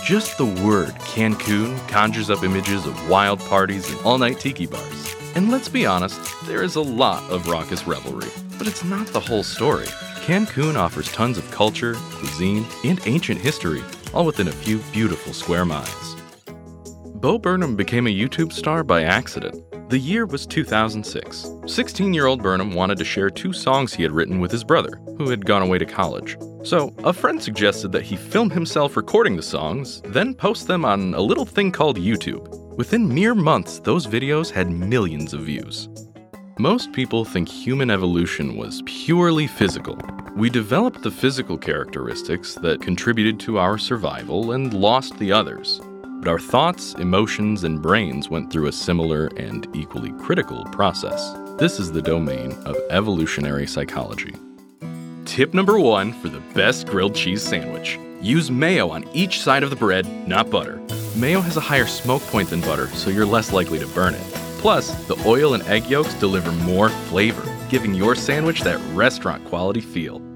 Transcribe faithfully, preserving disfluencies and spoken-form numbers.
Just the word Cancun conjures up images of wild parties and all-night tiki bars. And let's be honest, there is a lot of raucous revelry. But it's not the whole story. Cancun offers tons of culture, cuisine, and ancient history, all within a few beautiful square miles. Bo Burnham became a YouTube star by accident. The year was two thousand six. sixteen-year-old Burnham wanted to share two songs he had written with his brother, who had gone away to college. So, a friend suggested that he film himself recording the songs, then post them on a little thing called YouTube. Within mere months, those videos had millions of views. Most people think human evolution was purely physical. We developed the physical characteristics that contributed to our survival and lost the others. But our thoughts, emotions, and brains went through a similar and equally critical process. This is the domain of evolutionary psychology. Tip number one for the best grilled cheese sandwich. Use mayo on each side of the bread, not butter. Mayo has a higher smoke point than butter, so you're less likely to burn it. Plus, the oil and egg yolks deliver more flavor, giving your sandwich that restaurant-quality feel.